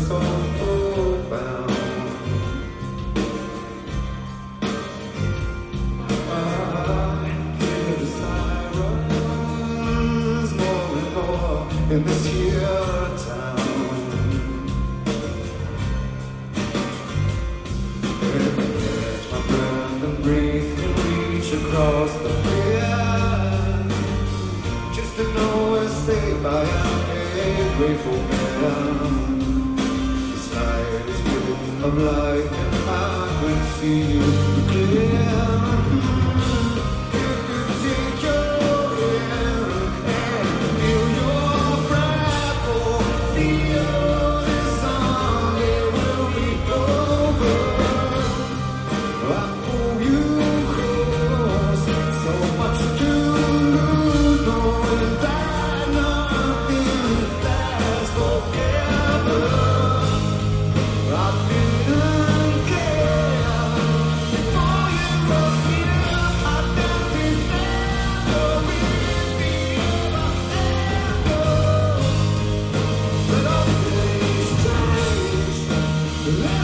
so profound. I hear the sirens more and more in this here town. And I catch my breath and breathe and reach across the bridge, just to know we're safe. I am a grateful man. This night is full of light and I can see you clear. If you take your hand and feel your breath, oh, feel this song, it will be over. I pull you close, so much to lose, knowing that nothing lasts forever. I didn't care before you were here. I felt it never with me forever. But all things change.